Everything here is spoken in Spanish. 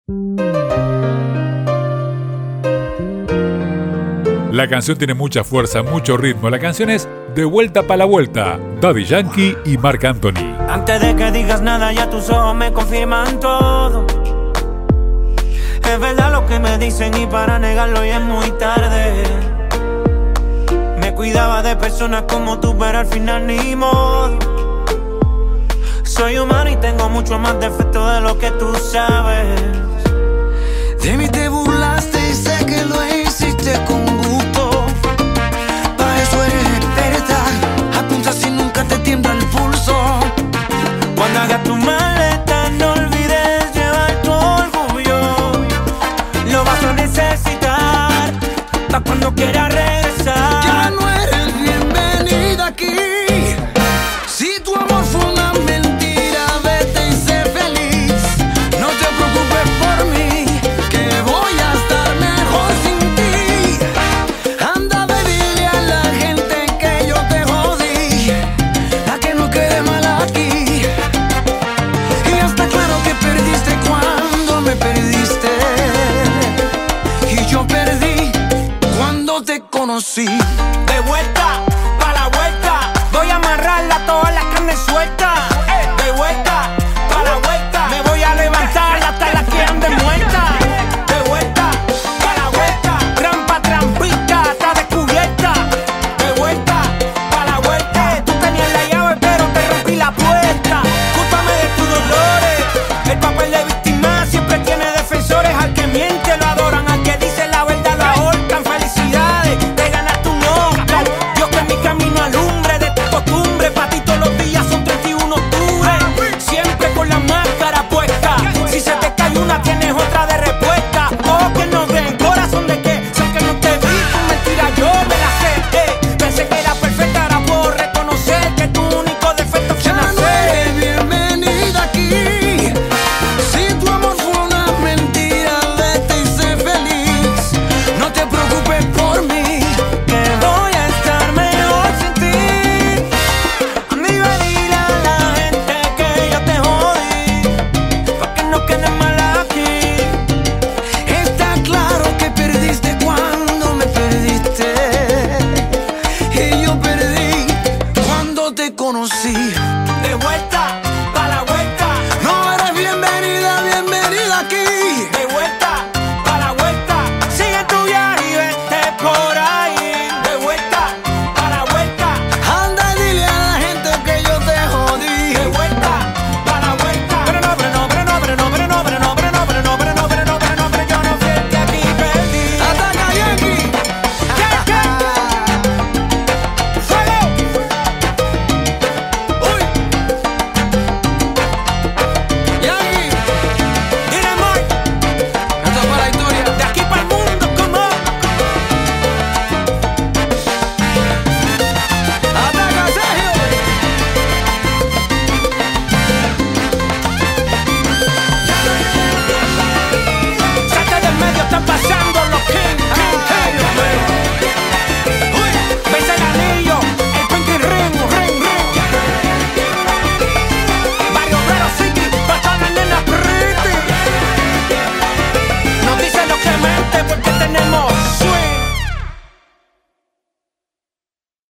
La canción tiene mucha fuerza, mucho ritmo. La canción es De Vuelta pa' la Vuelta, Daddy Yankee y Marc Anthony. Antes de que digas nada, ya tus ojos me confirman todo. Es verdad lo que me dicen y para negarlo ya es muy tarde. Me cuidaba de personas como tú, pero al final ni modo. Soy humano y tengo mucho más defectos de lo que tú sabes. De mí te burlaste y sé que lo hiciste con gusto. Para eso eres experta, apunta si nunca te tiembla el pulso. Cuando hagas tu maleta no olvides llevar tu orgullo. Lo vas a necesitar pa' cuando quieras regresar. Ya no eres bienvenida aquí. Si tu amor fue una mentira, vete y sé feliz. No te preocupes por mí, que voy a estar mejor sin ti. Anda, ve, dile a la gente que yo te jodí, pa' que no quede mal aquí. Y ya está claro que perdiste cuando me perdiste, y yo perdí cuando te conocí. De vuelta pa' la vuelta, voy a amarrarla toda la carne suelta. De vuelta pa' la vuelta, me voy a levantar hasta la que ande muerta. De vuelta pa' la vuelta, trampa, trampita, está descubierta. De vuelta pa' la vuelta, tú tenías la llave pero te rompí la puerta. Cúlpame de tus dolores, el papel de víctima siempre tiene defensores. Al que miente lo adoran, al que dice la verdad lo ahorcan. Felicidades, te ganaste un Oscar. Dios que mi camino alumbre de tu costumbre. Pa' ti todos los días son 31 de octubre. Siempre con la máscara puesta. Si se te cae una tienes otra de respuesta. Ojos que no ven, corazón de que sé que no te vi, tu mentira yo me la sé. Pensé que era perfecta, ahora puedo reconocer que tu único defecto fue Ya no nacer. eres bienvenida aquí. Si tu amor fue una mentira, vete y sé feliz. No te preocupes por mí, Que voy a estar mejor sin ti. Amiga, dile a la gente que yo te jodí, pa' que no quede mal aquí. está claro que perdiste cuando me perdiste, y yo perdí cuando te conocí. De vuelta pa' la vuelta, No eres bienvenida, bienvenida aquí. de vuelta